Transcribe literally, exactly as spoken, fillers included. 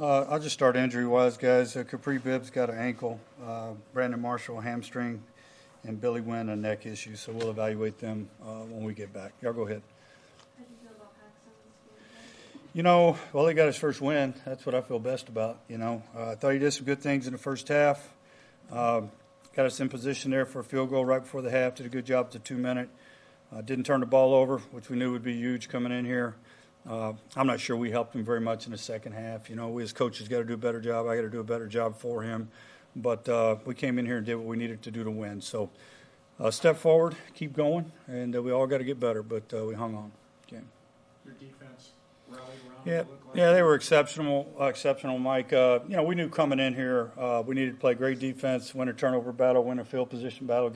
Uh, I'll just start injury-wise, guys. Uh, Capri Bibbs got an ankle, uh, Brandon Marshall a hamstring, and Billy Wynn a neck issue. So we'll evaluate them uh, when we get back. Y'all go ahead. How do you feel about Paxton's game? You know, well, he got his first win. That's what I feel best about. You know, uh, I thought he did some good things in the first half. Uh, got us in position there for a field goal right before the half. Did a good job at the two-minute. Uh, didn't turn the ball over, which we knew would be huge coming in here. Uh, I'm not sure we helped him very much in the second half. You know, we as coaches got to do a better job. I got to do a better job for him. But uh, we came in here and did what we needed to do to win. So uh, step forward, keep going, and uh, we all got to get better. But uh, we hung on. Okay. Your defense rallied around. Yeah, it looked like. yeah, they were exceptional. Uh, exceptional, Mike. Uh, you know, we knew coming in here uh, we needed to play great defense, win a turnover battle, win a field position battle.